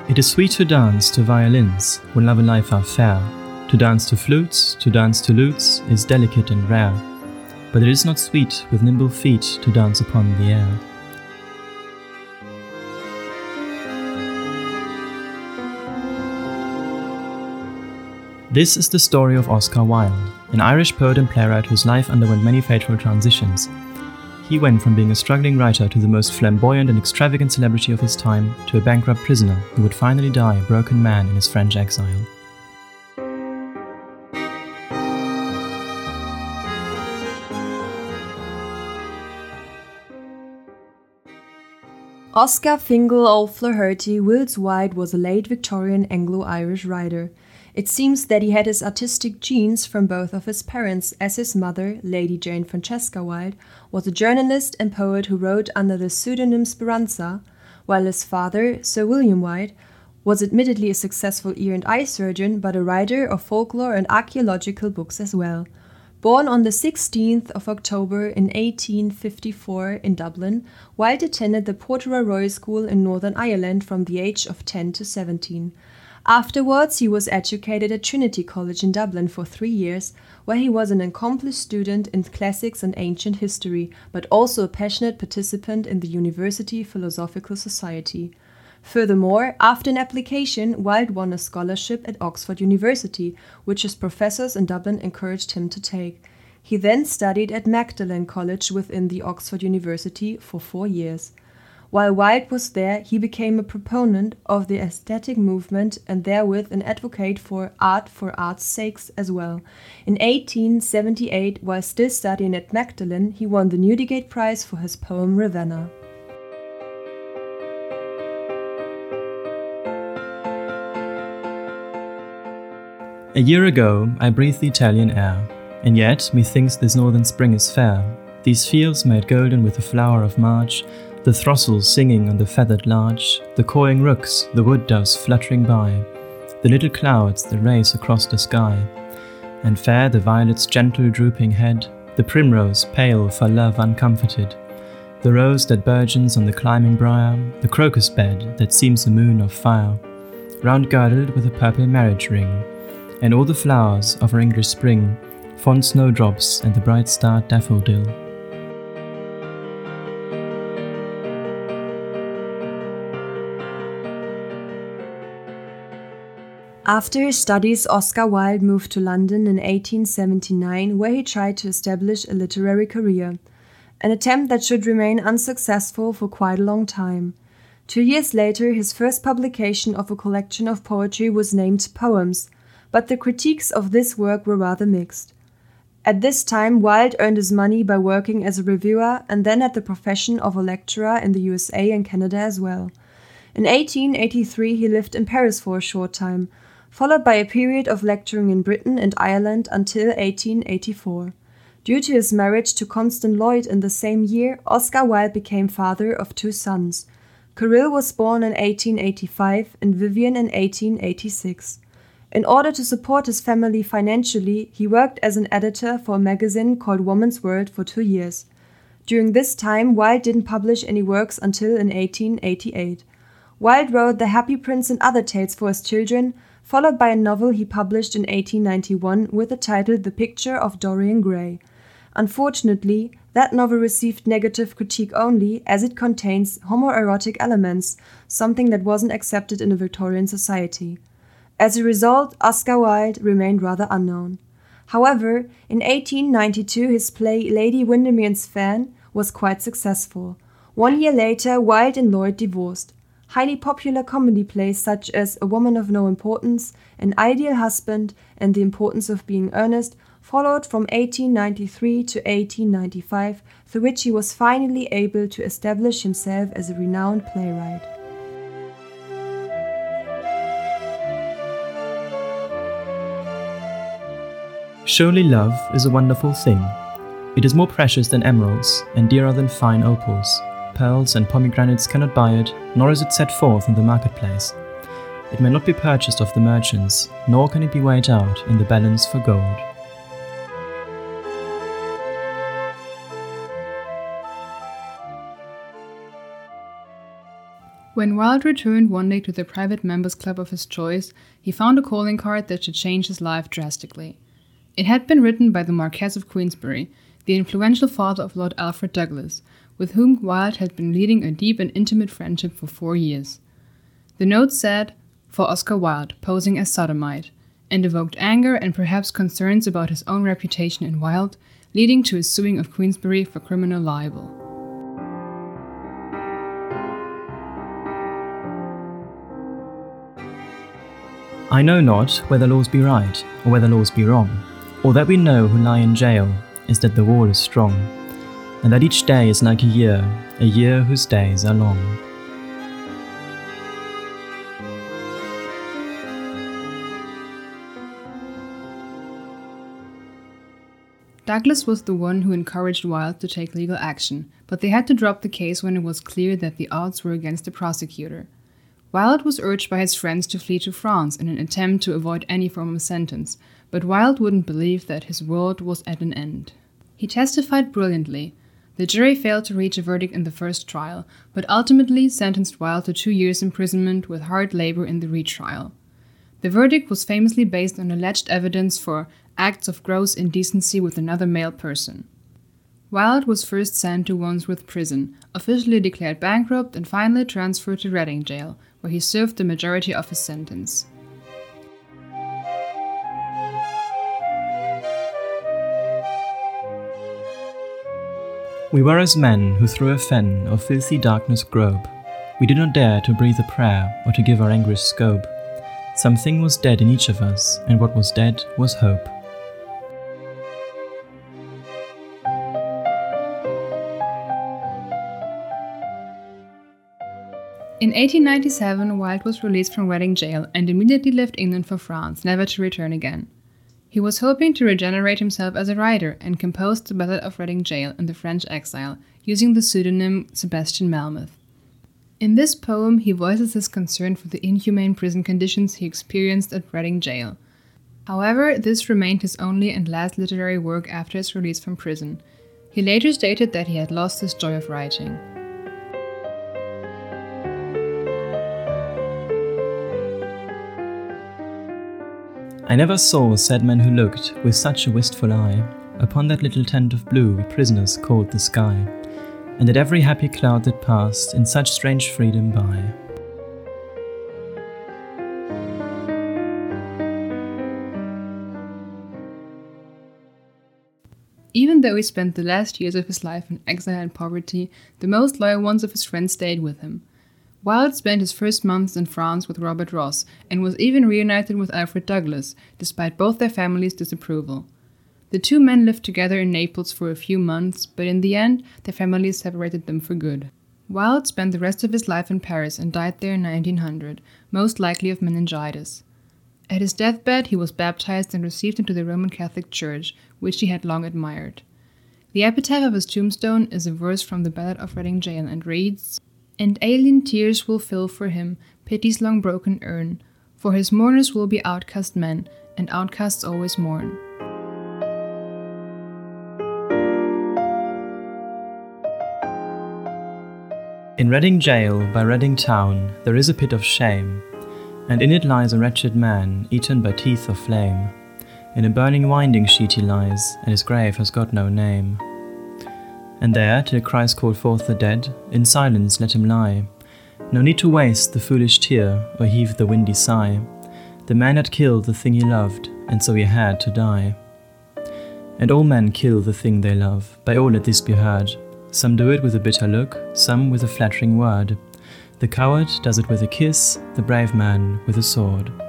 It is sweet to dance to violins when love and life are fair. To dance to flutes, to dance to lutes is delicate and rare. But it is not sweet with nimble feet to dance upon the air. This is the story of Oscar Wilde, an Irish poet and playwright whose life underwent many fateful transitions. He went from being a struggling writer to the most flamboyant and extravagant celebrity of his time to a bankrupt prisoner who would finally die a broken man in his French exile. Oscar Fingal O'Flaherty Wills Wilde was a late Victorian Anglo-Irish writer. It seems that he had his artistic genes from both of his parents, as his mother, Lady Jane Francesca Wilde, was a journalist and poet who wrote under the pseudonym Speranza, while his father, Sir William Wilde, was admittedly a successful ear and eye surgeon, but a writer of folklore and archaeological books as well. Born on the 16th of October in 1854 in Dublin, Wilde attended the Portora Royal School in Northern Ireland from the age of 10 to 17. Afterwards, he was educated at Trinity College in Dublin for 3 years, where he was an accomplished student in classics and ancient history, but also a passionate participant in the University Philosophical Society. Furthermore, after an application, Wilde won a scholarship at Oxford University, which his professors in Dublin encouraged him to take. He then studied at Magdalen College within the Oxford University for 4 years. While Wilde was there, he became a proponent of the aesthetic movement and therewith an advocate for art's sakes as well. In 1878, while still studying at Magdalen, he won the Newdigate Prize for his poem Ravenna. A year ago I breathed the Italian air, and yet methinks this northern spring is fair. These fields made golden with the flower of March, the throstles singing on the feathered larch, the cawing rooks, the wood doves fluttering by, the little clouds that race across the sky, and fair the violet's gentle drooping head, the primrose pale for love uncomforted, the rose that burgeons on the climbing briar, the crocus bed that seems a moon of fire, round girdled with a purple marriage ring, and all the flowers of our English spring, fond snowdrops and the bright-starred daffodil. After his studies, Oscar Wilde moved to London in 1879, where he tried to establish a literary career, an attempt that should remain unsuccessful for quite a long time. 2 years later, his first publication of a collection of poetry was named Poems, but the critiques of this work were rather mixed. At this time, Wilde earned his money by working as a reviewer and then at the profession of a lecturer in the USA and Canada as well. In 1883, he lived in Paris for a short time, followed by a period of lecturing in Britain and Ireland until 1884. Due to his marriage to Constance Lloyd in the same year, Oscar Wilde became father of 2 sons. Cyril was born in 1885 and Vivian in 1886. In order to support his family financially, he worked as an editor for a magazine called Woman's World for 2 years. During this time, Wilde didn't publish any works until in 1888. Wilde wrote The Happy Prince and Other Tales for his children, followed by a novel he published in 1891 with the title The Picture of Dorian Gray. Unfortunately, that novel received negative critique only, as it contains homoerotic elements, something that wasn't accepted in a Victorian society. As a result, Oscar Wilde remained rather unknown. However, in 1892 his play Lady Windermere's Fan was quite successful. 1 year later, Wilde and Lloyd divorced. Highly popular comedy plays such as A Woman of No Importance, An Ideal Husband, and The Importance of Being Earnest followed from 1893 to 1895, through which he was finally able to establish himself as a renowned playwright. Surely love is a wonderful thing. It is more precious than emeralds and dearer than fine opals. Pearls and pomegranates cannot buy it, nor is it set forth in the marketplace. It may not be purchased of the merchants, nor can it be weighed out in the balance for gold. When Wilde returned one day to the private members' club of his choice, he found a calling card that should change his life drastically. It had been written by the Marquess of Queensberry, the influential father of Lord Alfred Douglas, with whom Wilde had been leading a deep and intimate friendship for 4 years. The note said, "For Oscar Wilde, posing as sodomite," and evoked anger and perhaps concerns about his own reputation in Wilde, leading to his suing of Queensberry for criminal libel. I know not whether laws be right, or whether laws be wrong. All that we know who lie in jail is that the wall is strong, and that each day is like a year whose days are long. Douglas was the one who encouraged Wilde to take legal action, but they had to drop the case when it was clear that the odds were against the prosecutor. Wilde was urged by his friends to flee to France in an attempt to avoid any form of sentence, but Wilde wouldn't believe that his world was at an end. He testified brilliantly. The jury failed to reach a verdict in the first trial, but ultimately sentenced Wilde to 2 years' imprisonment with hard labor in the retrial. The verdict was famously based on alleged evidence for acts of gross indecency with another male person. Wilde was first sent to Wandsworth Prison, officially declared bankrupt, and finally transferred to Reading Jail, where he served the majority of his sentence. We were as men who through a fen of filthy darkness grope. We did not dare to breathe a prayer or to give our anguish scope. Something was dead in each of us, and what was dead was hope. In 1897, Wilde was released from Reading Jail and immediately left England for France, never to return again. He was hoping to regenerate himself as a writer and composed The Ballad of Reading Jail in the French exile, using the pseudonym Sebastian Melmoth. In this poem, he voices his concern for the inhumane prison conditions he experienced at Reading Jail. However, this remained his only and last literary work after his release from prison. He later stated that he had lost his joy of writing. I never saw a sad man who looked with such a wistful eye upon that little tent of blue we prisoners called the sky, and at every happy cloud that passed in such strange freedom by. Even though he spent the last years of his life in exile and poverty, the most loyal ones of his friends stayed with him. Wilde spent his first months in France with Robert Ross and was even reunited with Alfred Douglas, despite both their families' disapproval. The two men lived together in Naples for a few months, but in the end, their families separated them for good. Wilde spent the rest of his life in Paris and died there in 1900, most likely of meningitis. At his deathbed, he was baptized and received into the Roman Catholic Church, which he had long admired. The epitaph of his tombstone is a verse from The Ballad of Reading Jail and reads, "And alien tears will fill for him pity's long broken urn, for his mourners will be outcast men, and outcasts always mourn." In Reading Jail by Reading Town there is a pit of shame, and in it lies a wretched man eaten by teeth of flame. In a burning winding sheet he lies, and his grave has got no name. And there, till Christ call forth the dead, in silence let him lie. No need to waste the foolish tear, or heave the windy sigh. The man had killed the thing he loved, and so he had to die. And all men kill the thing they love, by all let this be heard. Some do it with a bitter look, some with a flattering word. The coward does it with a kiss, the brave man with a sword.